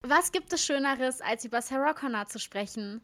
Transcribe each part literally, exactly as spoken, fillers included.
Was gibt es Schöneres, als über Sarah Connor zu sprechen?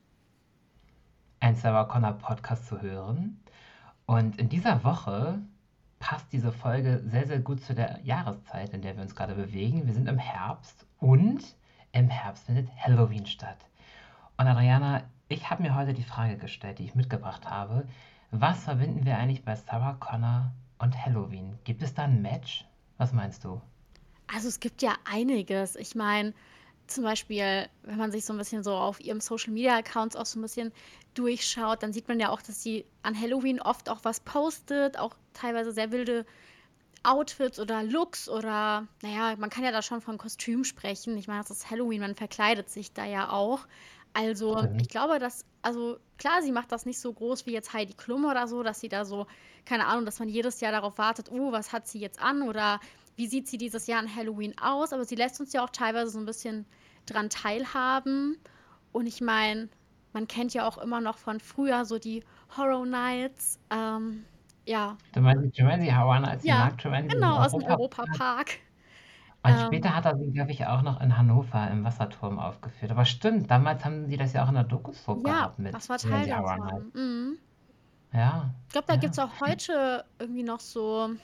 Ein Sarah Connor Podcast zu hören. Und in dieser Woche passt diese Folge sehr, sehr gut zu der Jahreszeit, in der wir uns gerade bewegen. Wir sind im Herbst und im Herbst findet Halloween statt. Und Adriana, ich habe mir heute die Frage gestellt, die ich mitgebracht habe. Was verbinden wir eigentlich bei Sarah Connor und Halloween? Gibt es da ein Match? Was meinst du? Also es gibt ja einiges. Ich meine, zum Beispiel, wenn man sich so ein bisschen so auf ihrem Social Media Accounts auch so ein bisschen durchschaut, dann sieht man ja auch, dass sie an Halloween oft auch was postet, auch teilweise sehr wilde Outfits oder Looks oder, naja, man kann ja da schon von Kostüm sprechen. Ich meine, das ist Halloween, man verkleidet sich da ja auch. Also, ich Stimmt. glaube, dass, also klar, sie macht das nicht so groß wie jetzt Heidi Klum oder so, dass sie da so, keine Ahnung, dass man jedes Jahr darauf wartet, oh, was hat sie jetzt an oder wie sieht sie dieses Jahr an Halloween aus? Aber sie lässt uns ja auch teilweise so ein bisschen dran teilhaben. Und ich meine, man kennt ja auch immer noch von früher so die Horror Nights. Ähm, ja, Du meinst die Joanne Hauer als die ja, Mark Joanne im genau, aus dem Europa? Europapark. Und Ähm, später hat er sie, glaube ich, auch noch in Hannover im Wasserturm aufgeführt. Aber stimmt, damals haben sie das ja auch in der Doku-Soap ja, gehabt mit das war Teil Ramsey Harlan halt. davon. Mhm. Ja, Ich glaube, da gibt's ja. auch heute irgendwie noch so,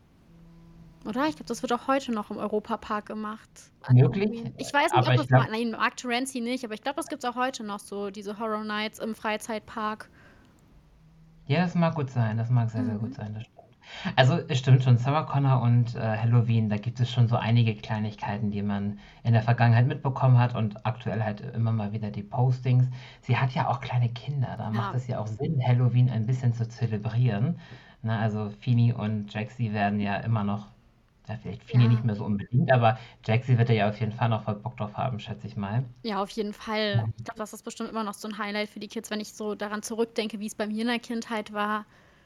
oder? Ich glaube, das wird auch heute noch im Europapark gemacht. An Möglich, Halloween. Ich weiß nicht, aber ob ich das mal, glaube, nein, Mark Terenzi nicht, aber ich glaube, das gibt's auch heute noch so, diese Horror Nights im Freizeitpark. ja, das mag gut sein. Das mag sehr, sehr Mhm. gut sein. Das stimmt. Also, es stimmt schon, Sarah Connor und äh, Halloween, da gibt es schon so einige Kleinigkeiten, die man in der Vergangenheit mitbekommen hat und aktuell halt immer mal wieder die Postings. Sie hat ja auch kleine Kinder, da macht Ja, es ja auch Sinn, Halloween ein bisschen zu zelebrieren. Na, also, Feeny und Jaxie werden ja immer noch, ja, vielleicht Feeny nicht ja, mehr so unbedingt, aber Jaxie wird ja auf jeden Fall noch voll Bock drauf haben, schätze ich mal. ja, auf jeden Fall. Ich glaube, das ist bestimmt immer noch so ein Highlight für die Kids, wenn ich so daran zurückdenke, wie es bei mir in der Kindheit war.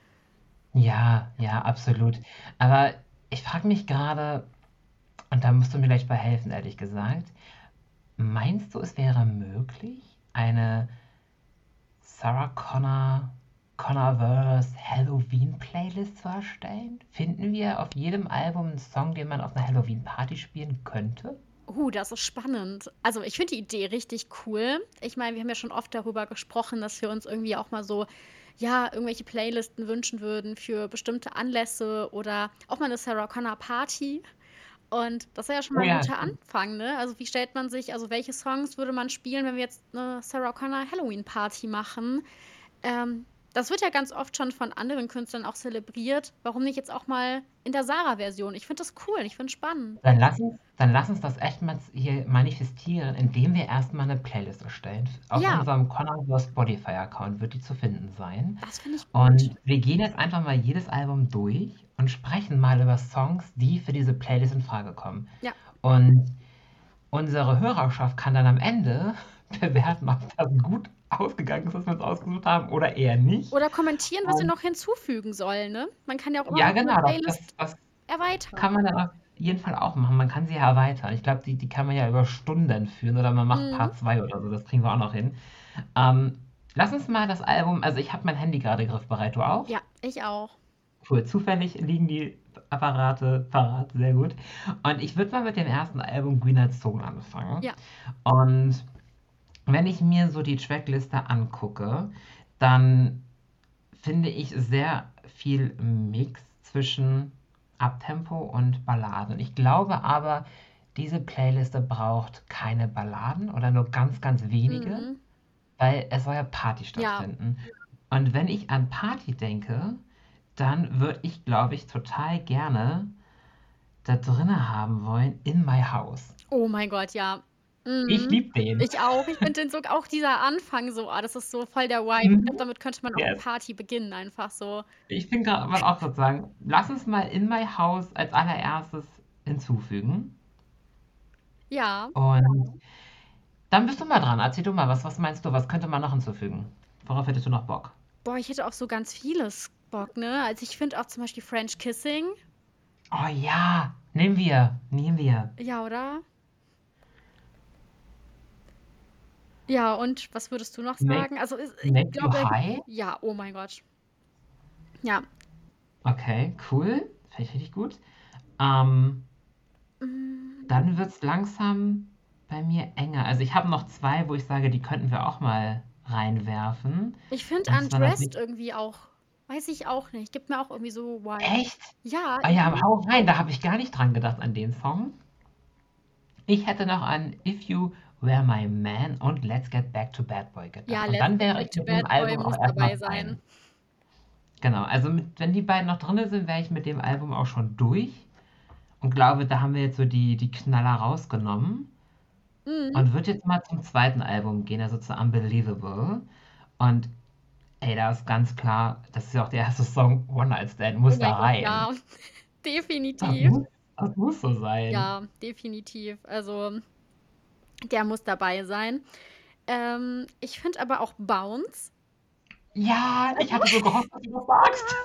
Ja, ja, absolut. Aber ich frage mich gerade, und da musst du mir gleich bei helfen, ehrlich gesagt. Meinst du, es wäre möglich, eine Sarah Connor Connorverse Halloween Playlist zu erstellen? Finden wir auf jedem Album einen Song, den man auf einer Halloween Party spielen könnte? Oh, das ist spannend. Also, ich finde die Idee richtig cool. Ich meine, wir haben ja schon oft darüber gesprochen, dass wir uns irgendwie auch mal so, ja, irgendwelche Playlisten wünschen würden für bestimmte Anlässe oder auch mal eine Sarah Connor Party. Und das wäre ja schon Oh mal ein ja, guter stimmt. Anfang, ne? Also, wie stellt man sich, also welche Songs würde man spielen, wenn wir jetzt eine Sarah Connor Halloween Party machen? Ähm, Das wird ja ganz oft schon von anderen Künstlern auch zelebriert. Warum nicht jetzt auch mal in der Sarah-Version? Ich finde das cool, ich finde es spannend. Dann lass uns, dann lass uns das echt mal hier manifestieren, indem wir erstmal eine Playlist erstellen. Auf Ja, unserem Connorverse Spotify-Account wird die zu finden sein. das finde ich gut. Und wir gehen jetzt einfach mal jedes Album durch und sprechen mal über Songs, die für diese Playlist in Frage kommen. Ja. Und unsere Hörerschaft kann dann am Ende bewerten, ob das gut ausgegangen ist, was wir uns ausgesucht haben oder eher nicht. Oder kommentieren, was wir Und noch hinzufügen sollen, ne? Man kann ja auch immer ja, noch eine genau, das, Playlist das, das erweitern. kann man dann auf jeden Fall auch machen. Man kann sie ja erweitern. Ich glaube, die, die kann man ja über Stunden führen oder man macht Mhm. Part zwei oder so. Das kriegen wir auch noch hin. Ähm, Lass uns mal das Album, also ich habe mein Handy gerade griffbereit, du auch? Ja, ich auch. Cool, zufällig liegen die Apparate parat, sehr gut. Und ich würde mal mit dem ersten Album Greener Zone anfangen. Ja. Und wenn ich mir so die Trackliste angucke, dann finde ich sehr viel Mix zwischen Abtempo und Balladen. Ich glaube aber, diese Playliste braucht keine Balladen oder nur ganz, ganz wenige, Mhm. weil es soll ja Party Ja. stattfinden. Und wenn ich an Party denke, dann würde ich, glaube ich, total gerne da drinne haben wollen In My House. Oh mein Gott, ja. Ich Mhm. liebe den. Ich auch. Ich finde den so, auch dieser Anfang so, ah, das ist so voll der Vibe. Ich glaube, Mhm. damit könnte man auch 'ne Yes. Party beginnen, einfach so. Ich bin gerade wollte auch gerade sagen, lass uns mal In My House als allererstes hinzufügen. Ja. Und dann bist du mal dran. Erzähl du mal, was, was meinst du, was könnte man noch hinzufügen? Worauf hättest du noch Bock? Boah, ich hätte auf so ganz vieles Bock, ne? Also, ich finde auch zum Beispiel French Kissing. Oh ja, nehmen wir, nehmen wir. Ja, oder? Ja, und was würdest du noch Make, sagen? Also, is ich make you glaube, da gibt high. ja, oh mein Gott. Ja. Okay, cool. Finde ich richtig gut. Ähm, Hm, Dann wird es langsam bei mir enger. Also ich habe noch zwei, wo ich sage, die könnten wir auch mal reinwerfen. Ich finde Und zwar Undressed natürlich. irgendwie auch, weiß ich auch nicht, gibt mir auch irgendwie so Vibes. Echt? Ja, Ah ja, irgendwie. hau rein, da habe ich gar nicht dran gedacht an den Song. Ich hätte noch an If You Were My Man und Let's Get Back to Bad Boy Ja, gedacht. Und Let's dann Get wäre Back ich to mit dem Bad Boy Album auch muss erstmal dabei sein. fein. Genau, also mit, wenn die beiden noch drin sind, wäre ich mit dem Album auch schon durch. Und glaube, da haben wir jetzt so die, die Knaller rausgenommen. Mhm. Und würde jetzt mal zum zweiten Album gehen, also zu Unbelievable. Und ey, da ist ganz klar, das ist ja auch der erste Song, One Night Stand, Oh muss mein da Gott, rein. ja, Das definitiv. muss, das muss so sein. Ja, definitiv. Also, der muss dabei sein. Ähm, ich finde aber auch Bounce. Ja, ich Also, hatte so gehofft, dass du das sagst.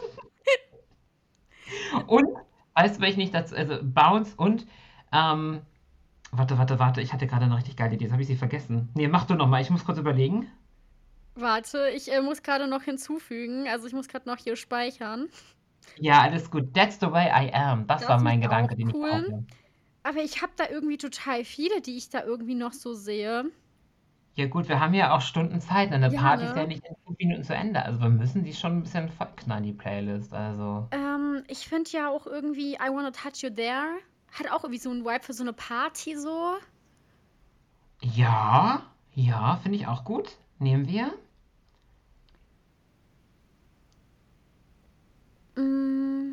Und, weißt du, welche nicht dazu, also Bounce und, ähm, warte, warte, warte, ich hatte gerade eine richtig geile Idee, jetzt habe ich sie vergessen. Nee, mach du nochmal, ich muss kurz überlegen. warte, ich äh, muss gerade noch hinzufügen. Also, ich muss gerade noch hier speichern. Ja, alles gut. That's the way I am. Das war Das ist mein auch Gedanke, den ich da cool. hatte. Aber ich habe da irgendwie total viele, die ich da irgendwie noch so sehe. Ja gut, wir haben ja auch Stunden Zeit, ne? Eine Ja, Party ist ja ne? nicht in fünf Minuten zu Ende. Also wir müssen die schon ein bisschen vollknallen, die Playlist. Also. Ähm, ich finde ja auch irgendwie I Wanna Touch You There hat auch irgendwie so einen Vibe für so eine Party so. Ja, ja, finde ich auch gut. Nehmen wir. Mm,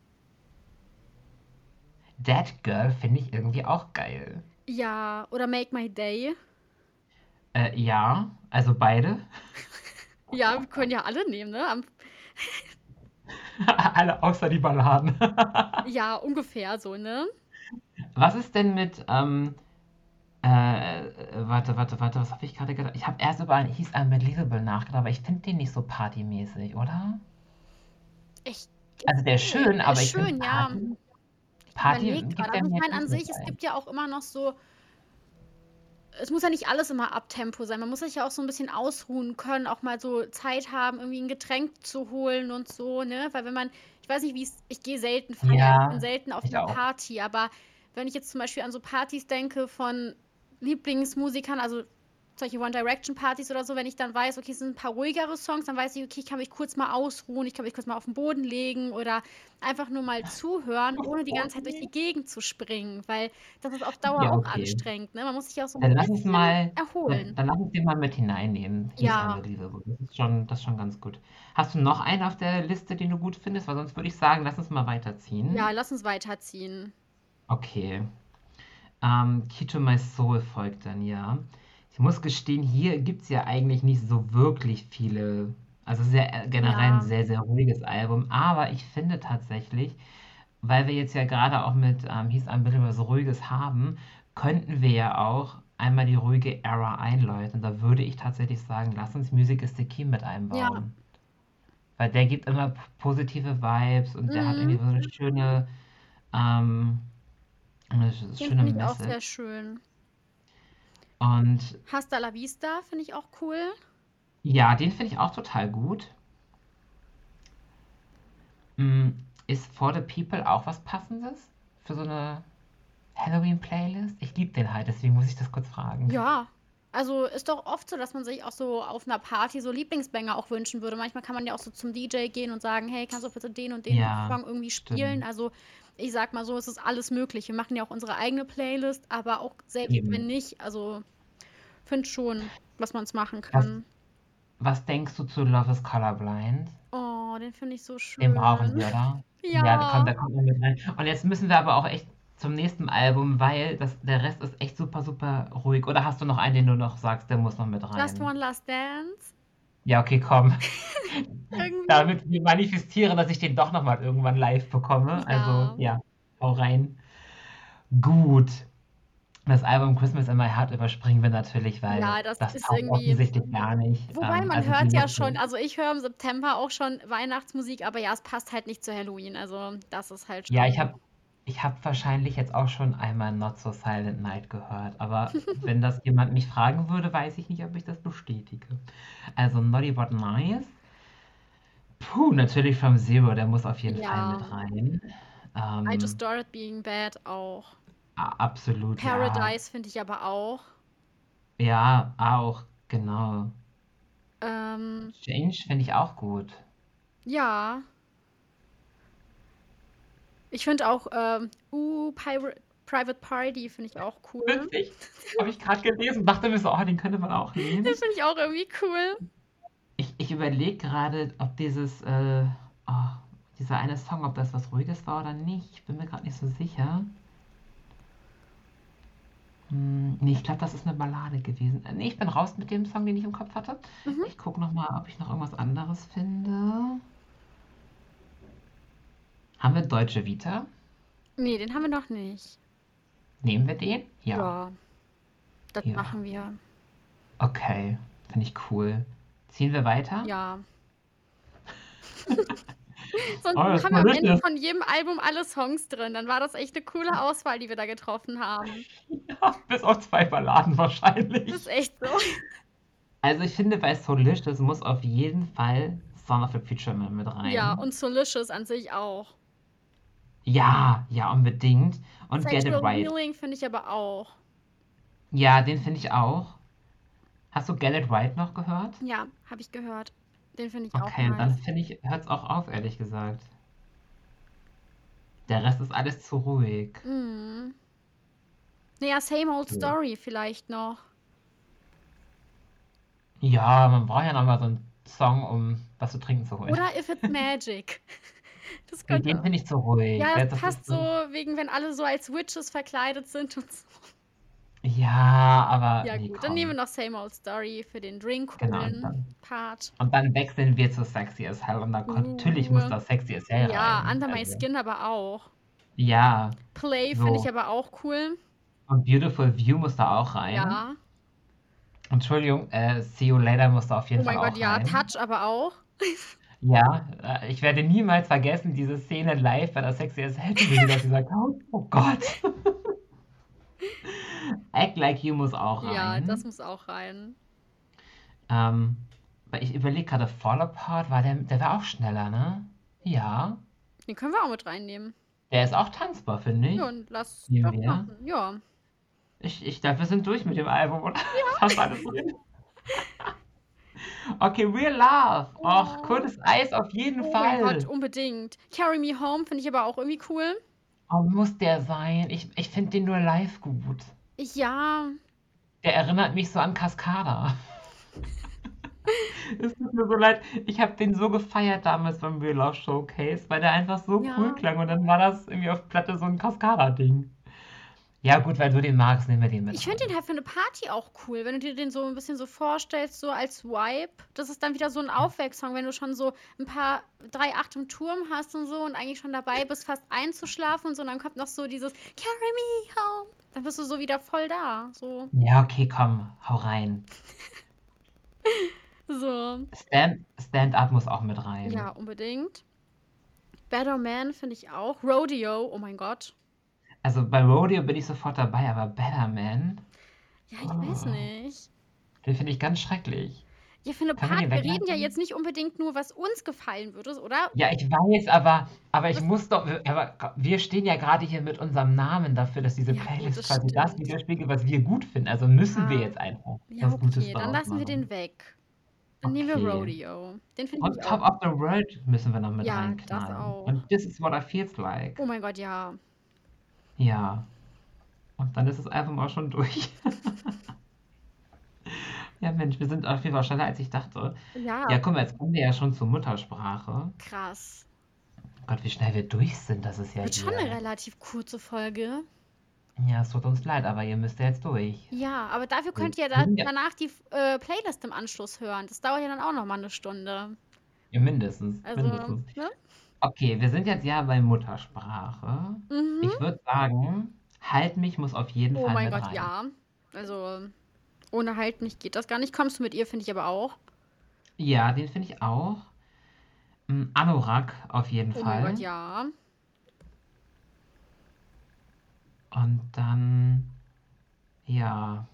That Girl finde ich irgendwie auch geil. ja, oder Make My Day. Äh, ja, also beide. Ja, wir können ja alle nehmen, ne? Am, Alle außer die Balladen. ja, ungefähr so, ne? Was ist denn mit, ähm, äh, warte, warte, warte, was habe ich gerade gedacht? Ich habe erst über einen He's Unbelievable nachgedacht, aber ich finde den nicht so partymäßig, oder? Ich, Also der ist nee, schön, der ist aber ich finde schön, ja. Party, Ich Party überlege gibt gerade. er Also ich mir jetzt meine an nicht mit sich, es ein. gibt ja auch immer noch so, es muss ja nicht alles immer Abtempo sein. Man muss sich ja auch so ein bisschen ausruhen können, auch mal so Zeit haben, irgendwie ein Getränk zu holen und so, ne? Weil wenn man, ich weiß nicht, wie es, ich gehe selten feiern, ich bin Ja, selten auf ich einer auch. Party, aber wenn ich jetzt zum Beispiel an so Partys denke von Lieblingsmusikern, also solche One Direction Partys oder so, wenn ich dann weiß, okay, es sind ein paar ruhigere Songs, dann weiß ich, okay, ich kann mich kurz mal ausruhen, ich kann mich kurz mal auf den Boden legen oder einfach nur mal zuhören, ohne die ganze Zeit durch die Gegend zu springen, weil das ist auf Dauer Ja, auch okay. anstrengend, ne? Man muss sich auch so ein Dann lass uns bisschen mal, dann, erholen. dann lass uns den mal mit hineinnehmen. He's Ja, Unbelievable. Das ist schon, das ist schon ganz gut. Hast du noch einen auf der Liste, den du gut findest? Weil sonst würde ich sagen, lass uns mal ja, weiterziehen. lass uns weiterziehen. Okay. Ähm, Key to My Soul folgt dann, ja. Ich muss gestehen, hier gibt es ja eigentlich nicht so wirklich viele. Also es ist ja äh, generell ein Ja, sehr, sehr ruhiges Album. Aber ich finde tatsächlich, weil wir jetzt ja gerade auch mit ähm, He's Unbelievable so Ruhiges haben, könnten wir ja auch einmal die ruhige Era einläuten. Da würde ich tatsächlich sagen, lass uns Music is the Key mit ja, einbauen. Weil der gibt immer p- positive Vibes und der hat irgendwie mhm, so eine schöne, ähm, eine sch- den schöne finde ich auch sehr Message. schön. Und Hasta la Vista finde ich auch cool. ja, den finde ich auch total gut. Mm, ist For the People auch was Passendes für so eine Halloween-Playlist? Ich liebe den halt, deswegen muss ich das kurz fragen. Ja, also ist doch oft so, dass man sich auch so auf einer Party so Lieblingsbanger auch wünschen würde. Manchmal kann man ja auch so zum D J gehen und sagen, hey, kannst du bitte den und den Ja, Song irgendwie spielen? stimmt. Also ich sag mal so, es ist alles möglich. Wir machen ja auch unsere eigene Playlist, aber auch selbst wenn Eben. nicht, also finde schon, was man es machen Was, kann. was denkst du zu Love is Colorblind? Oh, den finde ich so Den brauchen schön. wir, oder? Ja, da kommt, Ja, da kommt man mit rein. Und jetzt müssen wir aber auch echt zum nächsten Album, weil das, der Rest ist echt super, super ruhig. Oder hast du noch einen, den du noch sagst, der muss noch mit Just rein? One Last Dance. Ja, okay, komm. Irgendwie. Damit wir manifestieren, dass ich den doch noch mal irgendwann live bekomme. Also, Ja. ja, hau rein. Gut. Das Album Christmas in My Heart überspringen wir natürlich, weil Ja, das das ist taugt irgendwie. offensichtlich gar nicht. Wobei Ähm, man also die hört ja schon, Liste. also ich höre im September auch schon Weihnachtsmusik, aber ja, es passt halt nicht zu Halloween. Also das ist halt Ja, ich schon. habe ich hab wahrscheinlich jetzt auch schon einmal Not So Silent Night gehört, aber wenn das jemand mich fragen würde, weiß ich nicht, ob ich das bestätige. Also Naughty But Nice. Puh, natürlich From Zero, der muss auf jeden Fall Ja, mit rein. I Just Ähm, Started Being Bad auch. A absolut, ja. Paradise finde ich aber auch. Ja, auch, genau. Ähm, Change finde ich auch gut. ja. Ich finde auch, ähm, uh, Pira Private Party finde ich auch cool. Witzig. Habe ich gerade gelesen, dachte mir so, oh, den könnte man auch Den nehmen. finde ich auch irgendwie cool. Ich, ich überlege gerade, ob dieses, äh, oh, dieser eine Song, ob das was Ruhiges war oder nicht. Ich bin mir gerade nicht so sicher. Hm, nee, ich glaube, das ist eine Ballade gewesen. Äh, Nee, ich bin raus mit dem Song, den ich im Kopf hatte. Mhm. Ich gucke noch mal, ob ich noch irgendwas anderes finde. Haben wir Deutsche Vita? Nee, den haben wir noch nicht. Nehmen wir den? Ja. Ja, das Ja. machen wir. Okay. Finde ich cool. Ziehen wir weiter? Ja. Sonst Oh, das ist haben wir am Ende delicious. von jedem Album alle Songs drin. Dann war das echt eine coole Auswahl, die wir da getroffen haben. Ja, bis auf zwei Balladen Das ist wahrscheinlich. echt so. Also ich finde, bei Solicious muss auf jeden Fall Son of a Preacher Man mit Ja, rein. und Solicious an sich auch. Ja, ja, unbedingt. Und Get It Sexual Right. Healing finde ich aber auch. Ja, den finde ich auch. Hast du Get It Right noch gehört? Ja, habe ich gehört. Den finde ich auch Okay, und dann nice. finde ich, hört es auch auf, ehrlich gesagt. Der Rest ist alles zu ruhig. Mhm. Naja, Same Old So. Story vielleicht noch. Ja, man braucht ja noch mal so einen Song, um was zu trinken zu holen. Oder If It's Magic. Das Nee, den könnte. finde ich zu ruhig. Ja, Der- das Das passt ist so, so, wegen wenn alle so als Witches verkleidet sind und so. ja, aber Ja, nee, gut, dann nehmen wir komm. noch Same Old Story für den Drink Genau, und holen dann, Part. und dann wechseln wir zu Sexy as Hell. Und da kon- natürlich muss Uh, da Sexy as Hell ja, rein. Under My Also, Skin aber auch. ja, Play finde ich so. aber auch cool. Und Beautiful View muss da auch rein. Ja. Entschuldigung, äh, See You Later muss da auf Oh jeden Fall mein Gott, auch ja. rein. Touch aber auch. Ja, äh, ich werde niemals vergessen, diese Szene live bei der Sexy as Hell zu sehen, auf dieser Couch. Oh Gott. Act Like You muss auch Ja, das rein. muss auch rein. Ähm, weil ich überlege gerade, Fall Apart, war der, der war auch schneller, ne? Ja. Den können wir auch mit reinnehmen. Der ist auch tanzbar, finde Ja, ich. und lass Nehmen doch wir. machen. Ja. Ich, ich glaube, wir sind durch mit dem Album, oder? Fast alles drin. Okay, Real Love. Och, Oh. cooles Eis auf jeden Oh mein Fall. Gott, unbedingt. Carry Me Home finde ich aber auch irgendwie cool. Oh, muss der sein? Ich, ich finde den nur live gut. Ja. Der erinnert mich so an Cascada. Es tut mir so leid. Ich habe den so gefeiert damals beim Real Love Showcase, weil der einfach so Ja. cool klang. Und dann war das irgendwie auf Platte so ein Cascada-Ding. Ja, gut, weil du den magst, nehmen wir den mit Ich finde rein. den halt für eine Party auch cool, wenn du dir den so ein bisschen so vorstellst, so als Vibe. Das ist dann wieder so ein Aufwecksong, wenn du schon so ein paar, drei, acht im Turm hast und so und eigentlich schon dabei bist, fast einzuschlafen und so. Und dann kommt noch so dieses Carry Me Home. Dann bist du so wieder voll da. So. Ja, okay, komm, hau rein. So. Stand, Stand Up muss auch mit rein. Ja, unbedingt. Better Man finde ich auch. Rodeo, oh mein Gott. Also bei Rodeo bin ich sofort dabei, aber Better Man, Ja, ich weiß oh, nicht. den finde ich ganz schrecklich. Ja, für eine Können wir Party, den wir reden ja weglassen? jetzt nicht unbedingt nur, was uns gefallen würde, oder? Ja, ich weiß, aber, aber ich Was? muss doch, aber wir stehen ja gerade hier mit unserem Namen dafür, dass diese Ja, gut, Playlist das quasi das stimmt. widerspiegelt, was wir gut finden. Also müssen wir Ja. jetzt einfach Ja, was Gutes okay, dann daraus lassen wir den machen. weg. Dann nehmen wir Okay. Rodeo. Den finde Und ich Top auch. of the World müssen wir noch mit Ja, das reinknallen. auch. Und This is what I feels like. Oh mein Gott, ja. Ja. Und dann ist das Album auch schon durch. Ja, Mensch, wir sind auf jeden Fall schneller, als ich dachte. Ja, Ja, guck mal, jetzt kommen wir ja schon zur Muttersprache. krass. Gott, wie schnell wir durch sind, das ist ja Wird schon eine hier. relativ kurze Folge. Ja, es tut uns leid, aber ihr müsst ja jetzt durch. Ja, aber dafür Wir könnt ihr da sind ja, danach die äh, Playlist im Anschluss hören. Das dauert ja dann auch noch mal eine Stunde. ja mindestens, Also, mindestens. ne? Okay, wir sind jetzt ja bei Muttersprache. Mhm. Ich würde sagen, Halt mich muss auf jeden Oh Fall mein mit Gott, rein. ja. Also, ohne Halt mich geht das gar nicht. Kommst du mit ihr, finde ich aber auch. Ja, den finde ich auch. Mm, Anorak auf jeden Oh mein Gott, Fall. ja. Und dann, ja,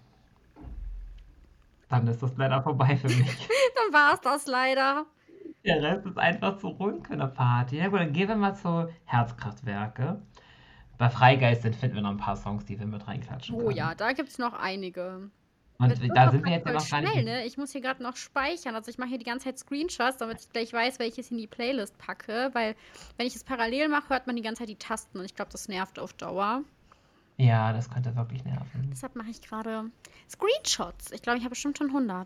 dann ist das leider vorbei für mich. Dann war es das leider. Der Rest ist einfach zu ruhig für eine Party. Ja gut, dann gehen wir mal zu Herzkraftwerke. Bei Freigeistern finden wir noch ein paar Songs, die wir mit reinklatschen Oh ja, können. da gibt's noch einige. Und Das w wird da auch sind wir grad jetzt ja voll noch gar nicht schnell, in ne? Ich muss hier gerade noch speichern. Also, ich mache hier die ganze Zeit Screenshots, damit ich gleich weiß, welches in die Playlist packe, weil wenn ich es parallel mache, hört man die ganze Zeit die Tasten und ich glaube, das nervt auf Dauer. Ja, das könnte wirklich nerven. Deshalb mache ich gerade Screenshots. Ich glaube, ich habe bestimmt schon hundert.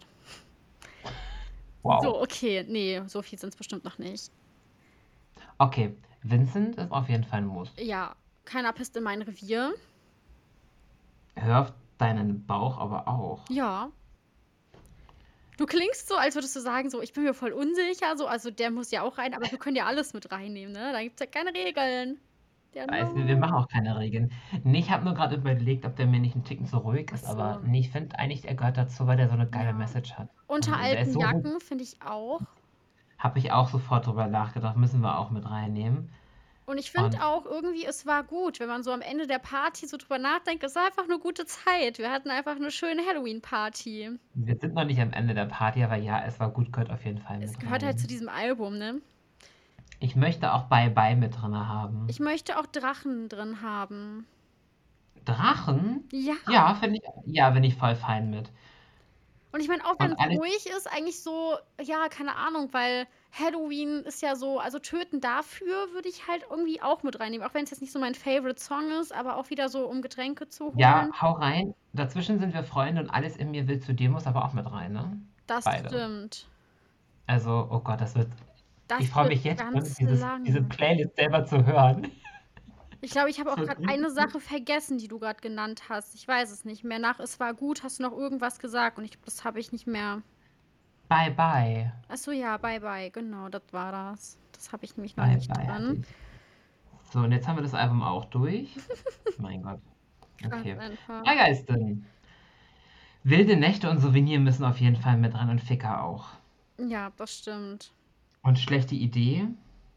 So, Wow. okay. Nee, so viel sind es bestimmt noch nicht. Okay, Vincent ist auf jeden Fall ein Muss. Ja, keiner pisst in mein Revier. Hör auf deinen Bauch aber auch. Ja. Du klingst so, als würdest du sagen, so, ich bin mir voll unsicher, so, also der muss ja auch rein, aber wir können ja alles mit reinnehmen, ne? Da gibt's ja keine Regeln. Der Weiß nicht, wir machen no. auch keine Regeln. Ne, ich habe nur gerade überlegt, ob der mir nicht 'n Ticken zu ruhig Ach ist, aber so. ne, ich finde eigentlich, er gehört dazu, weil der so 'ne geile Ja. Message hat. Unter Und der ist alten so gut. Jacken finde ich auch. Habe ich auch sofort drüber nachgedacht, müssen wir auch mit reinnehmen. Und ich finde Und auch irgendwie, es war gut, wenn man so am Ende der Party so drüber nachdenkt, es war einfach eine gute Zeit. Wir hatten einfach eine schöne Halloween-Party. wir sind noch nicht am Ende der Party, aber ja, es war gut, gehört auf jeden Fall Es mit gehört halt zu rein. diesem Album, ne? Ich möchte auch „Bye Bye" mit drinne Ich haben. möchte auch Drachen drin haben. Drachen? Ja. Ja, finde ich ja, bin ich voll fein mit. Und ich meine, auch wenn Und es alles ruhig ist, eigentlich so, ja, keine Ahnung, weil Halloween ist ja so, also töten dafür würde ich halt irgendwie auch mit reinnehmen. Auch wenn es jetzt nicht so mein Favorite Song ist, aber auch wieder so, um Getränke zu ja, holen. hau rein. Dazwischen sind wir Freunde und alles in mir will zu dir muss aber auch mit rein, ne? Das Beide. stimmt. Also, oh Gott, das wird ich Das freue wird mich jetzt schon, ganz dieses diese lang. Playlist selber zu hören. Ich glaube, ich habe Das auch wird gerade richtig eine gut. Sache vergessen, die du gerade genannt hast. Ich weiß es nicht mehr. Nach "Es war gut" hast du noch irgendwas gesagt und ich glaube, das habe ich nicht mehr. Bye Bye. Ach so, ja, Bye Bye, genau, das war das. Das habe ich nämlich noch Bye nicht Bye hatte drin. ich. So, und jetzt haben wir das Album auch durch. Mein Gott. Krass Okay. einfach. Freigeistern. Wilde Nächte und Souvenir müssen auf jeden Fall mit rein und Ficker auch. Ja, das stimmt. Und schlechte Idee?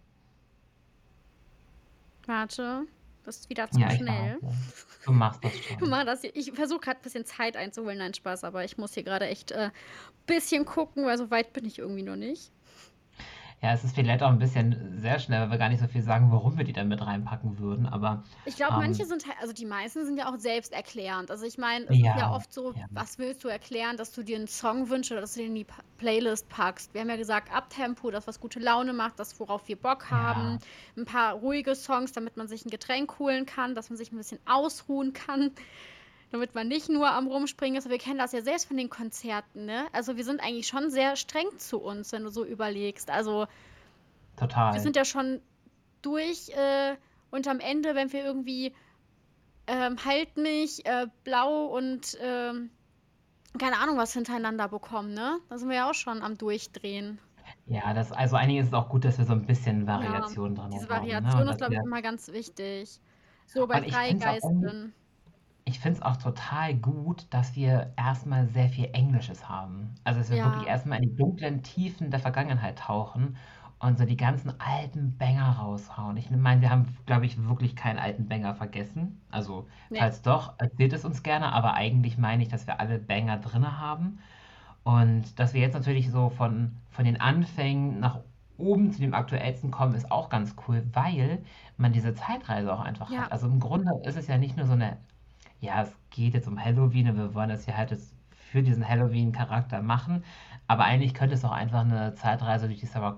Warte, das ist wieder zu Ja, ich schnell. warte. Du machst das Guck schon. mal, das hier, ich versuche gerade ein bisschen Zeit einzuholen. Nein, Spaß, aber ich muss hier gerade echt ein äh, bisschen gucken, weil so weit bin ich irgendwie noch nicht. Ja, es ist vielleicht auch ein bisschen sehr schnell, weil wir gar nicht so viel sagen, warum wir die dann mit reinpacken würden, aber Ich glaube, manche ähm, sind halt, also die meisten sind ja auch selbsterklärend. Also ich meine, es ist ja ja, oft so, ja, was willst du erklären, dass du dir einen Song wünschst oder dass du den in die Pa- Playlist packst. Wir haben ja gesagt, Abtempo, das, was gute Laune macht, das, worauf wir Bock haben. ja, Ein paar ruhige Songs, damit man sich ein Getränk holen kann, dass man sich ein bisschen ausruhen kann, damit man nicht nur am Rumspringen ist. Wir kennen das ja selbst von den Konzerten, ne? Also wir sind eigentlich schon sehr streng zu uns, wenn du so überlegst. Also wir total. sind ja schon durch äh, und am Ende, wenn wir irgendwie ähm, Halt mich, äh, Blau und ähm, keine Ahnung was hintereinander bekommen, ne? Da sind wir ja auch schon am Durchdrehen. Ja, das also einiges ist auch gut, dass wir so ein bisschen Ja, Variation drin diese haben, ne? Und Variation ist, dass glaube ich, wir immer ganz wichtig. So bei und ich finde es auch irgendwie Freigeistern. ich finde es auch total gut, dass wir erst mal sehr viel Englisches haben. Also, dass wir wirklich Ja, erst mal in die dunklen Tiefen der Vergangenheit tauchen und so die ganzen alten Banger raushauen. Ich meine, wir haben, glaube ich, wirklich keinen alten Banger vergessen. Also, ne. falls doch, erzählt es uns gerne, aber eigentlich meine ich, dass wir alle Banger drinne haben und dass wir jetzt natürlich so von von den Anfängen nach oben zu dem Aktuellsten kommen, ist auch ganz cool, weil man diese Zeitreise auch einfach Ja, hat. Also, im Grunde ist es ja nicht nur so eine ja, es geht jetzt um Halloween und wir wollen das hier halt jetzt für diesen Halloween-Charakter machen. Aber eigentlich könnte es auch einfach eine Zeitreise durch die Sarah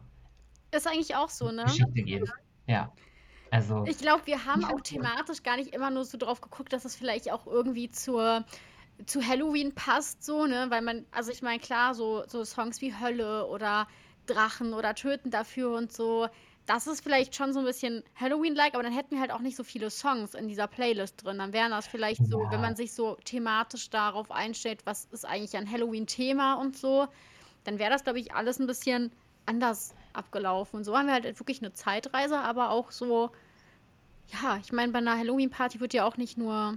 ist eigentlich auch so, ne? Connor-Geschichte gehen. Ja, also, Ich glaube, wir haben ich auch finde gut. thematisch gar nicht immer nur so drauf geguckt, dass es vielleicht auch irgendwie zur zu Halloween passt, so, ne? Weil man, also ich meine, klar, so, so Songs wie Hölle oder Drachen oder Töten dafür und so, das ist vielleicht schon so ein bisschen Halloween-like, aber dann hätten wir halt auch nicht so viele Songs in dieser Playlist drin. Dann wären das vielleicht so, wenn man Ja, sich so thematisch darauf einstellt, was ist eigentlich ein Halloween-Thema und so, dann wäre das, glaube ich, alles ein bisschen anders abgelaufen. Und so haben wir halt wirklich eine Zeitreise, aber auch so, ja, ich meine, bei einer Halloween-Party wird ja auch nicht nur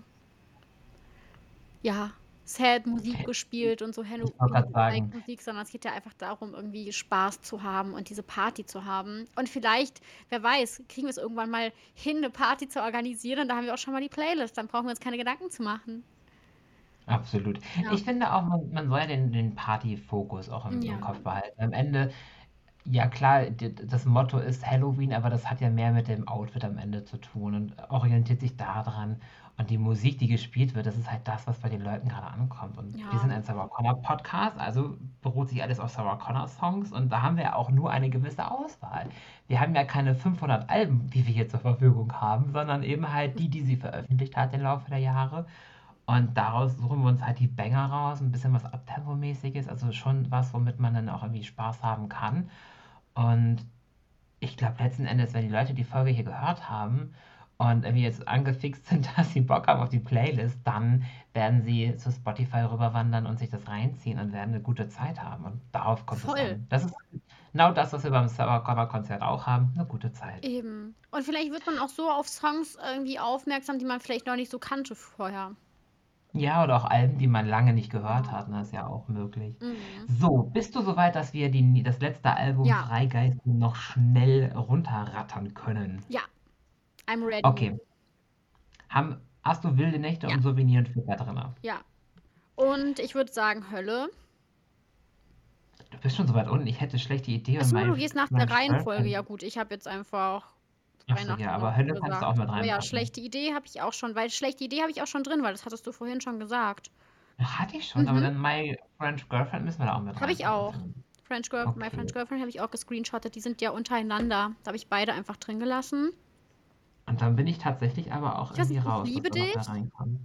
ja, Sad-Musik gespielt und so ich wollte gerade sagen, Halloween-like-Musik, sondern es geht ja einfach darum, irgendwie Spaß zu haben und diese Party zu haben. Und vielleicht, wer weiß, kriegen wir es irgendwann mal hin, eine Party zu organisieren. Da haben wir auch schon mal die Playlist. Dann brauchen wir uns keine Gedanken zu machen. absolut. Ja, Ich finde auch, man, man soll ja den, den Party-Fokus auch im, im ja, Kopf behalten. Am Ende Ja klar, d das Motto ist Halloween, aber das hat ja mehr mit dem Outfit am Ende zu tun und orientiert sich daran. Und die Musik, die gespielt wird, das ist halt das, was bei den Leuten gerade ankommt. Und wir Ja, sind ein Sarah Connor Podcast, also beruht sich alles auf Sarah Connor Songs und da haben wir ja auch nur eine gewisse Auswahl. Wir haben ja keine fünfhundert Alben, die wir hier zur Verfügung haben, sondern eben halt die, die sie veröffentlicht hat im Laufe der Jahre. Und daraus suchen wir uns halt die Banger raus, ein bisschen was Abtempomäßiges, also schon was, womit man dann auch irgendwie Spaß haben kann. Und ich glaube, letzten Endes, wenn die Leute die Folge hier gehört haben und irgendwie jetzt angefixt sind, dass sie Bock haben auf die Playlist, dann werden sie zu Spotify rüberwandern und sich das reinziehen und werden eine gute Zeit haben. Und darauf kommt es voll. an. Das ist genau das, was wir beim Sarah Connor Konzert auch haben, eine gute Zeit. Eben. Und vielleicht wird man auch so auf Songs irgendwie aufmerksam, die man vielleicht noch nicht so kannte vorher. Ja, oder auch Alben, die man lange nicht gehört Ja. hat, ne, ist ja auch möglich. Mhm. So, bist du soweit, dass wir die, das letzte Album Ja, Freigeist noch schnell runterrattern können? ja, I'm ready. Okay. Haben, hast du Wilde Nächte Ja, und Souvenir und Flicker drin? ja. Und ich würde sagen Hölle. Du bist schon so weit unten. Ich hätte schlechte Idee und Achso, du mein, gehst nach mein der Reihenfolge. Ja Girlfriend. gut, ich habe jetzt einfach frei Achso, nach ja, dem aber Motto Hölle kannst du auch gesagt. mit Aber ja, reinpacken. schlechte Idee habe ich auch schon, weil schlechte Idee habe ich auch schon drin, weil das hattest du vorhin schon gesagt. Hatte ich schon, aber Mhm, dann My French Girlfriend müssen wir da auch mit habe ich reinpacken, auch. finde ich. French Girl, My Okay. French Girlfriend habe ich auch gescreenshottet. Die sind ja untereinander. Da habe ich beide einfach drin gelassen. Und dann bin ich tatsächlich aber auch Ich weiß irgendwie nicht, ich raus, dass liebe du noch da dich. reinkommst.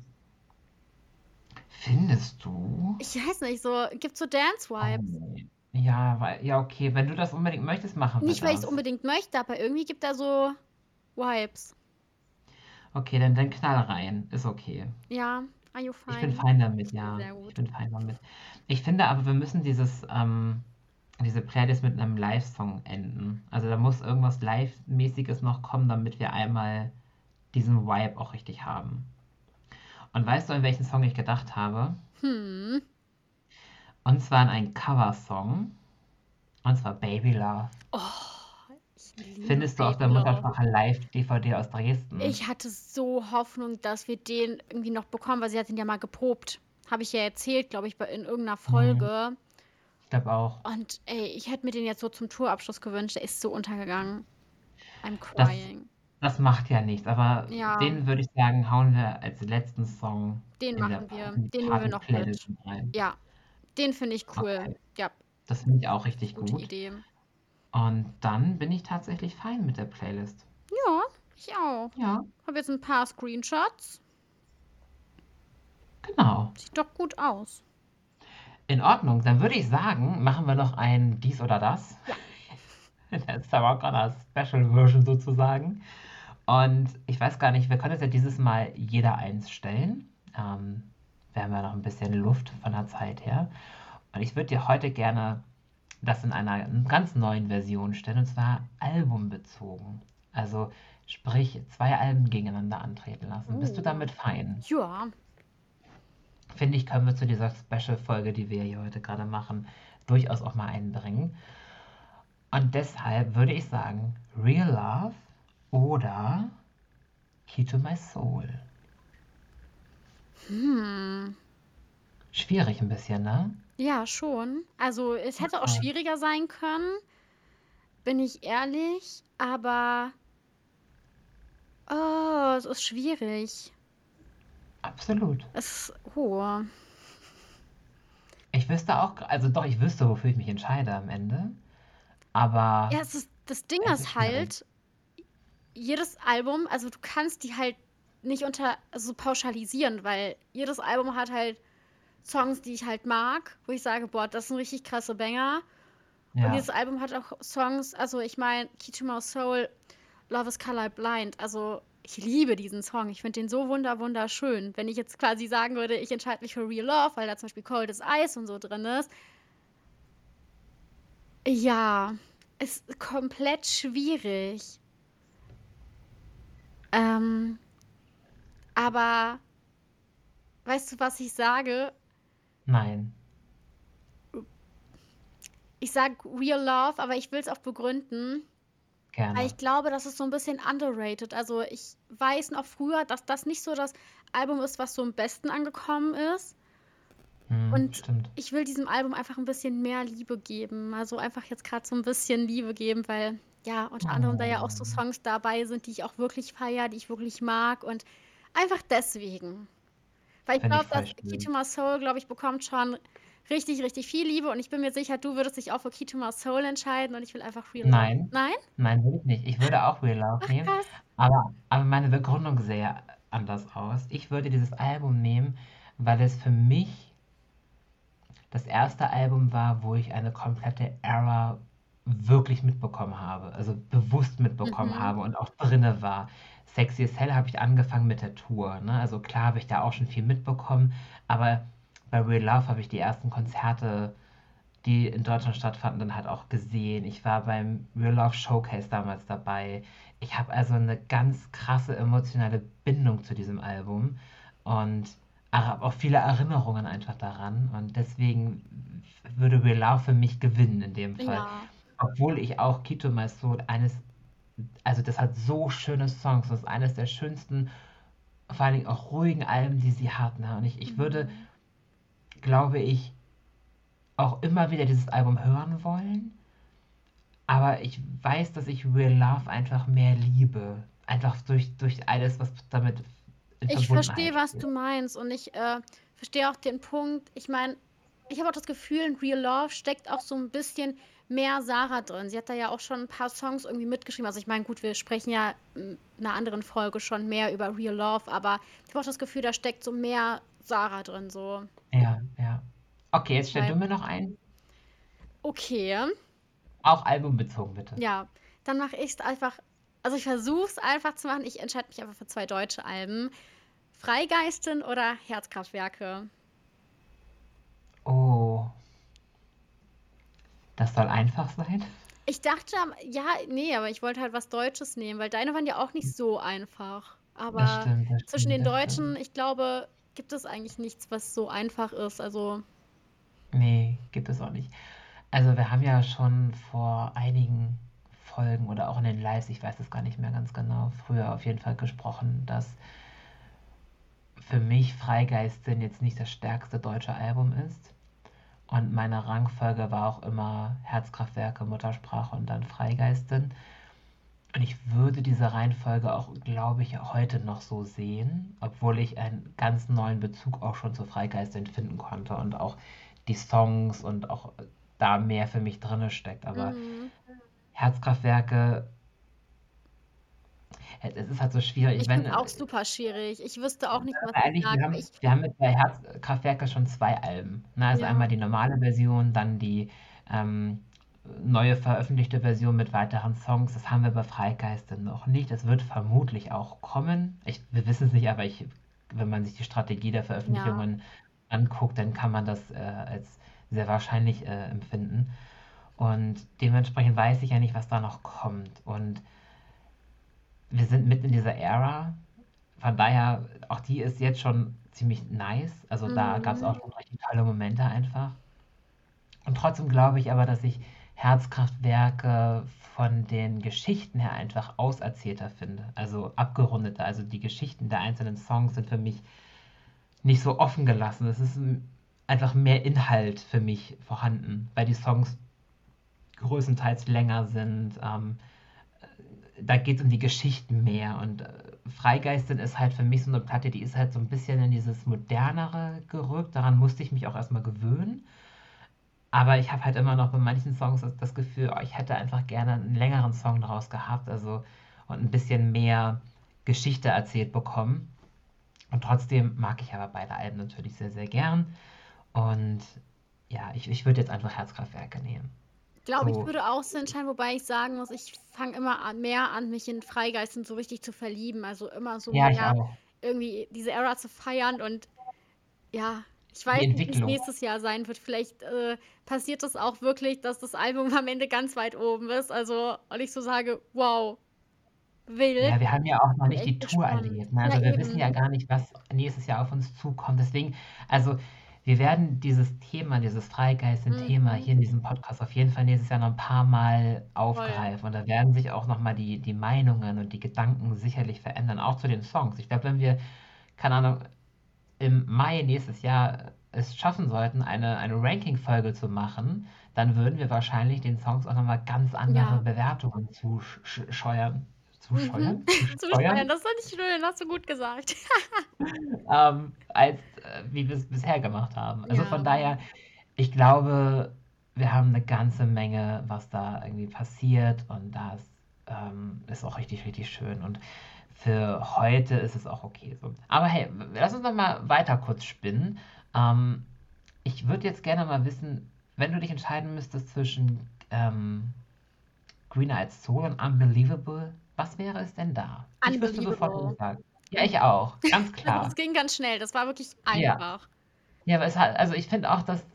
Findest du? Ich weiß nicht, so, gibt so Dance-Vibes. Oh. Ja, weil, ja, okay, wenn du das unbedingt möchtest, machen wir Nicht, weil ich es das. unbedingt möchte, aber irgendwie gibt da so Vibes. Okay, dann, dann knall rein. Ist okay. Ja, are you Ich bin fine? fein damit, ja. Sehr Ich gut. bin fein damit. Ich finde aber, wir müssen dieses, ähm, diese Playlist mit einem Live-Song enden. Also da muss irgendwas Live-mäßiges noch kommen, damit wir einmal diesen Vibe auch richtig haben. Und weißt du, an welchen Song ich gedacht habe? Hm. Und zwar an einen Coversong. Und zwar Baby Love. Oh, ich liebe Findest du auf der Baby Love. Muttersprache Live-D V D aus Dresden? Ich hatte so Hoffnung, dass wir den irgendwie noch bekommen, weil sie hat ihn ja mal geprobt. Habe ich ja erzählt, glaube ich, bei- in irgendeiner Hm, Folge. ich glaube auch. Und ey, ich hätte mir den jetzt so zum Tourabschluss gewünscht. Der ist so untergegangen. I'm Das, crying. das macht ja nichts, aber Ja, den würde ich sagen, hauen wir als letzten Song den in, der, machen wir. in die Den nehmen wir noch Party-Playlist mit. mit rein. Ja, den finde ich cool. Okay, Ja, das finde ich auch richtig gute gut. Idee. Und dann bin ich tatsächlich fein mit der Playlist. Ja, ich auch. Ja, Habe jetzt ein paar Screenshots. genau. Sieht doch gut aus. In Ordnung, dann würde ich sagen, machen wir noch ein Dies oder Das. Ja. In der Sarah Connor Special Version sozusagen. Und ich weiß gar nicht, wir können jetzt ja dieses Mal jeder eins stellen. Ähm, wir haben ja noch ein bisschen Luft von der Zeit her. Und ich würde dir heute gerne das in einer ganz neuen Version stellen, und zwar albumbezogen. Also sprich, zwei Alben gegeneinander antreten lassen. Bist du Uh. damit fein? Ja. Finde ich, können wir zu dieser Special-Folge, die wir hier heute gerade machen, durchaus auch mal einbringen. Und deshalb würde ich sagen, Real Love oder Key to My Soul. Hm. Schwierig ein bisschen, ne? Ja, schon. Also, es hätte auch Okay. schwieriger sein können, bin ich ehrlich. Aber, oh, es ist schwierig. Absolut. Es ist, oh. Ich wüsste auch, also doch, ich wüsste, wofür ich mich entscheide am Ende. Aber Ja, es ist, das Ding es ist ist schwierig. halt, jedes Album, also du kannst die halt nicht unter, also pauschalisieren, weil jedes Album hat halt Songs, die ich halt mag, wo ich sage, boah, das sind richtig krasse Banger. Und Ja, dieses Album hat auch Songs, also ich meine, Key to My Soul, Love is Colorblind, also ich liebe diesen Song. Ich finde den so wunder wunderschön. Wenn ich jetzt quasi sagen würde, ich entscheide mich für Real Love, weil da zum Beispiel Cold as Ice und so drin ist. Ja, ist komplett schwierig. Ähm, aber weißt du, was ich sage? nein, Ich sage Real Love, aber ich will es auch begründen. Weil gerne. ich glaube, das ist so ein bisschen underrated. Also ich weiß noch früher, dass das nicht so das Album ist, was so am besten angekommen ist. Mhm, Und stimmt. ich will diesem Album einfach 'n bisschen mehr Liebe geben. Also, einfach jetzt grad so 'n bisschen Liebe geben, weil, ja, unter anderem da ja auch so Oh. Songs dabei sind, die ich auch wirklich feiere, die ich wirklich mag und einfach deswegen. Weil ich Finde ich glaube, voll dass „Key schön. to My Soul“, glaube ich, bekommt schon richtig, richtig viel Liebe und ich bin mir sicher, du würdest dich auch für „Key to My Soul“ entscheiden und ich will einfach „Real Love“. Nein, Nein? nein, würde ich nicht. Ich würde auch „Real Love“ Ach nehmen, krass. aber aber meine Begründung sähe anders aus. Ich würde dieses Album nehmen, weil es für mich das erste Album war, wo ich eine komplette Era wirklich mitbekommen habe, also bewusst mitbekommen Mhm. habe und auch drinne war. „Sexy as Hell“ habe ich angefangen mit der Tour, ne? Also klar habe ich da auch schon viel mitbekommen, aber bei „Real Love“ habe ich die ersten Konzerte, die in Deutschland stattfanden, dann halt auch gesehen. Ich war beim „Real Love Showcase“ damals dabei. Ich habe also 'ne ganz krasse emotionale Bindung zu diesem Album und habe auch viele Erinnerungen einfach daran und deswegen w würde „Real Love“ für mich gewinnen in dem Fall. Ja. Obwohl ich auch „Key to My Soul“ eines also das hat so schöne Songs. Das ist eines der schönsten, vor allen Dingen auch ruhigen Alben, die sie hat, ne? Und ich ich würde, Mhm. glaube ich auch immer wieder dieses Album hören wollen. Aber ich weiß, dass ich „Real Love“ einfach mehr liebe. Einfach durch durch alles, was damit in Ich Verbundenheit verstehe, was steht. du meinst und ich, äh, verstehe auch den Punkt. Ich meine, ich habe auch das Gefühl, in „Real Love“ steckt auch so 'n bisschen mehr Sarah drin. Sie hat da ja auch schon 'n paar Songs irgendwie mitgeschrieben. Also, ich meine, gut, wir sprechen ja in 'ner anderen Folge schon mehr über „Real Love“, aber ich habe auch das Gefühl, da steckt so mehr Sarah drin so. Ja, ja. Okay, jetzt stell du Deshalb mir noch einen. Okay. Auch albumbezogen, bitte. Ja, dann mache ich's einfach also, ich versuche es einfach zu machen. Ich entscheide mich einfach für zwei deutsche Alben. „Freigeistin“ oder „Herzkraftwerke“? Oh. Das soll einfach sein? Ich dachte am ja, ne, aber ich wollte halt was Deutsches nehmen, weil deine waren ja auch nicht so einfach. Das Aber stimmt, das zwischen stimmt, den das Deutschen, stimmt. ich glaube, gibt es eigentlich nichts, was so einfach ist, also Ne, gibt es auch nicht. Also, wir haben ja schon vor einigen Folgen oder auch in den Lives, ich weiß es gar nicht mehr ganz genau, früher auf jeden Fall gesprochen, dass für mich „Freigeistin“ jetzt nicht das stärkste deutsche Album ist. Und meine Rangfolge war auch immer „Herzkraftwerke“, „Muttersprache“ und dann „Freigeistin“. Und ich würde diese Reihenfolge auch, glaube ich, heute noch so sehen, obwohl ich einen ganz neuen Bezug auch schon zu „Freigeistin“ finden konnte und auch die Songs und auch da mehr für mich drinne steckt. Aber Mhm. „Herzkraftwerke“ es es ist halt so schwierig, Ich wenn, finde es äh auch super schwierig. Ich wüsste auch nicht, was ich Eigentlich, sage, wir aber haben ich wir haben mit bei „Herzkraftwerke“ schon zwei Alben, ne? Also, einmal Ja. die normale Version, dann die, ähm, neue veröffentlichte Version mit weiteren Songs. Das haben wir bei „Freigeistin“ noch nicht. Das wird vermutlich auch kommen. Ich wir wissen's nicht, aber ich wenn man sich die Strategie der Ja. Veröffentlichungen anguckt, dann kann man das, äh, als sehr wahrscheinlich, äh, empfinden. Und dementsprechend weiß ich ja nicht, was da noch kommt. Und wir sind mitten in dieser Ära. Von daher, auch die ist jetzt schon ziemlich nice. Also, da gab's Mhm. auch schon richtig tolle Momente einfach. Und trotzdem glaube ich aber, dass ich „Herzkraftwerke“ von den Geschichten her einfach auserzählter finde, also abgerundeter. Also, die Geschichten der einzelnen Songs sind für mich nicht so offen gelassen. Es ist 'n einfach mehr Inhalt für mich vorhanden, weil die Songs größtenteils länger sind. Ähm, äh, da geht's um die Geschichten mehr und, äh, „Freigeistin“ ist halt für mich so 'ne Platte, die ist halt so 'n bisschen in dieses Modernere gerückt. Daran musste ich mich auch erst mal gewöhnen. Aber ich habe halt immer noch bei manchen Songs das das Gefühl: „Oh, ich hätte einfach gerne 'n längeren Song draus gehabt“, also und 'n bisschen mehr Geschichte erzählt bekommen. Und trotzdem mag ich aber beide Alben natürlich sehr, sehr gern. Und ja, ich ich würde jetzt einfach „Herzkraftwerke“ nehmen. Glaube, ich So würde auch so entscheiden, wobei ich sagen muss, ich fange immer an mehr an, mich in „Freigeistin“ so richtig zu verlieben. Also, immer so Ja, ich mehr auch. irgendwie diese Ära zu feiern und ja, ich Die weiß nicht, wie's Entwicklung. nächstes Jahr sein wird. Vielleicht, äh, passiert das auch wirklich, dass das Album am Ende ganz weit oben ist, also und ich so sage: „Wow, wild.“ Ja, wir haben ja auch noch Bin nicht echt die Tour gespannt. erlebt, ne? Ja, Also, wir wissen eben. ja gar nicht, was nächstes Jahr auf uns zukommt. Deswegen also, wir werden dieses Thema, dieses „Freigeistin“-Thema Mhm. hier in diesem Podcast auf jeden Fall nächstes Jahr noch 'n paarmal Voll. aufgreifen. Und da werden sich auch noch mal die die Meinungen und die Gedanken sicherlich verändern, auch zu den Songs. Ich glaube, wenn wir, keine Ahnung, im Mai nächstes Jahr, es schaffen sollten, eine, eine Ranking-Folge zu machen, dann würden wir wahrscheinlich den Songs auch nochmal ganz andere Ja. Bewertungen zuscheuern. Mhm. Zuscheuern? Zusteuern? Zusteuern, das fand ich schön, hast du gut gesagt. ähm, als äh, wie wir es bisher gemacht haben. Also von Ja. daher, ich glaube, wir haben eine ganze Menge, was da irgendwie passiert und das ähm, ist auch richtig, richtig schön. Und für heute ist es auch okay so. Aber hey, w- lass uns noch mal weiter kurz spinnen. Ähm, ich würde jetzt gerne mal wissen, wenn du dich entscheiden müsstest zwischen ähm, Green Eyed Soul und Unbelievable, was wäre es denn da? Ich wüsste sofort, was Unbelievable. ich sage. Ja, ich auch, ganz Das klar. ging ganz schnell, das war wirklich Ja, einfach. ja, aber es hat, also ich finde auch, dass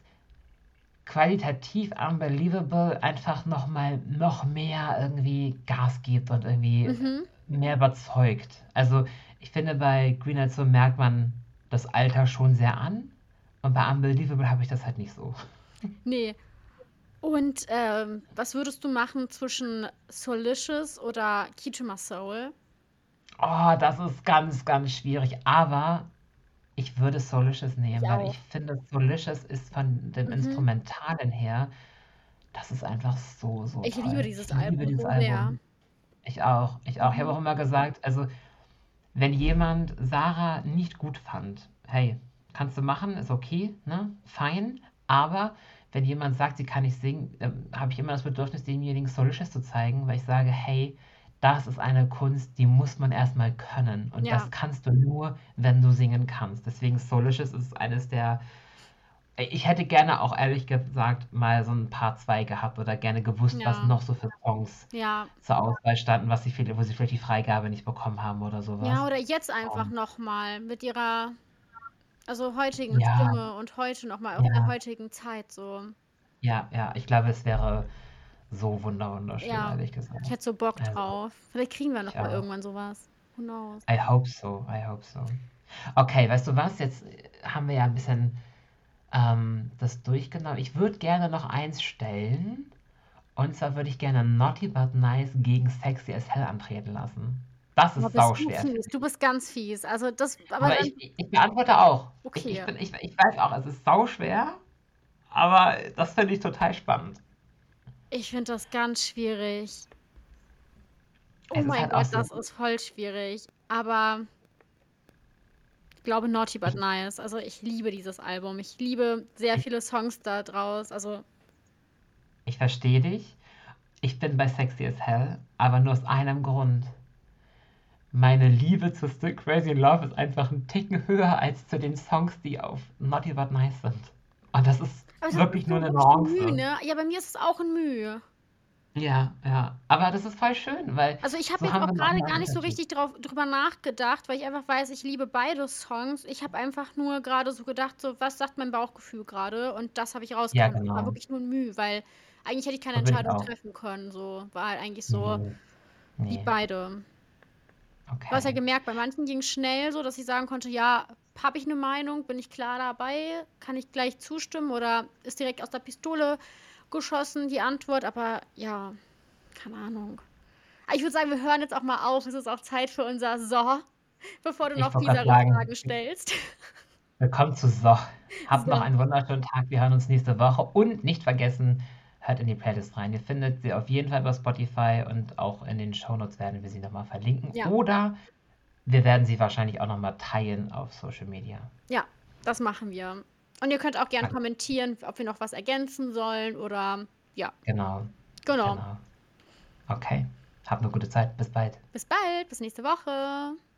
qualitativ Unbelievable einfach noch mal noch mehr irgendwie Gas gibt und irgendwie Mhm. mehr überzeugt. Also ich finde, bei Green Eyed Soul merkt man das Alter schon sehr an und bei Unbelievable habe ich das halt nicht so. Ne. Und, ähm, was würdest du machen zwischen Soulicious oder Key to My Soul? Oh, das ist ganz, ganz schwierig, aber ich würde Soulicious Ich nehmen, weil auch. ich finde, Soulicious ist von dem Mhm. Instrumentalen her, das ist einfach so, so Ich liebe toll. dieses Ich liebe Album dieses so sehr. Album. Ich auch, ich auch. Ich habe Mhm. auch immer gesagt, also wenn jemand Sarah nicht gut fand, hey, kannst du machen, ist okay, ne? Fein. Aber wenn jemand sagt, sie kann nicht singen, dann habe ich immer das Bedürfnis, demjenigen Solisches zu zeigen, weil ich sage, hey, das ist eine Kunst, die muss man erstmal können. Und das Ja, kannst du nur, wenn du singen kannst. Deswegen Solisches ist eines der. Ich hätte gerne auch ehrlich gesagt mal so ein Part zwei gehabt oder gerne gewusst, was ja, noch so für Songs ja. zur Auswahl standen, was sie vielleicht, wo sie vielleicht die Freigabe nicht bekommen haben oder Ja, sowas. oder jetzt einfach Ähm, noch mal mit ihrer, also, heutigen ja, Stimme und heute noch mal aus der ja, heutigen Zeit so. ja, ja. Ich glaube, es wäre so wunder wunderschön, Ja, ehrlich gesagt. ich hätte so Bock Also, drauf. Vielleicht kriegen wir noch ich mal auch. irgendwann so was. Who knows? I hope so, I hope so. Okay, weißt du was? Jetzt äh, haben wir ja ein bisschen ähm, das durchgenommen. Ich würde gerne noch eins stellen. Und zwar würde ich gerne Naughty But Nice gegen Sexy as Hell antreten lassen. Das Boah, ist bist du sauschwer, fies. finde Du ich. bist ganz fies. Also, das aber Aber dann ich, ich, ich beantworte auch. Ich, ich, okay. bin, ich, ich weiß auch, es ist sauschwer, aber das finde ich total spannend. Ich finde das ganz schwierig. Oh Es ist mein halt auch Gott, so, das ist voll schwierig. Aber ich glaube Naughty But ich, Nice. Also, ich liebe dieses Album. Ich liebe sehr ich, viele Songs da draus. Also, ich verstehe dich. Ich bin bei Sexy as Hell, aber nur aus einem Grund. Meine Liebe zu Still Crazy in Love ist einfach ein Ticken höher als zu den Songs, die auf Naughty But Nice sind. Und das ist aber das ist wirklich nur so eine wirklich ein Mühe, Nuance. ne? Ja, bei mir ist es auch ein Mühe. Ja, ja. Aber das ist voll schön, weil Also, ich habe so jetzt haben auch wir noch gerade mal gar einen nicht so Unterschied. richtig drauf drüber nachgedacht, weil ich einfach weiß, ich liebe beide Songs. Ich habe einfach nur gerade so gedacht, so: „Was sagt mein Bauchgefühl gerade?“ Und das habe ich Ja, rausgehauen. Das war genau. wirklich nur 'n Mühe, weil eigentlich hätte ich keine So bin ich Entscheidung auch. treffen können, so. War halt eigentlich so, Ne, liebe ne. beide. Du hast ja Okay. gemerkt, bei manchen ging's schnell so, dass ich sagen konnte: „Ja, habe ich 'ne Meinung? Bin ich klar dabei? Kann ich gleich zustimmen oder ist direkt aus der Pistole geschossen die Antwort?“ Aber ja, keine Ahnung. Ah, ich würde sagen, wir hören jetzt auch mal auf. Es ist auch Zeit für unser „So“, bevor du Ich noch wollte grad fiesere Fragen sagen, stellst. willkommen zu So. Habt noch So, einen wunderschönen Tag. Wir hören uns nächste Woche und nicht vergessen, hört in die Playlist rein. Ihr findet sie auf jeden Fall bei Spotify und auch in den Shownotes werden wir sie noch mal verlinken ja, oder wir werden sie wahrscheinlich auch noch mal teilen auf Social Media. ja, das machen wir. Und ihr könnt auch gern Alles kommentieren, ob wir noch was ergänzen sollen oder ja, genau, genau. genau. Okay. Habt 'ne gute Zeit. Bis bald. Bis bald, bis nächste Woche.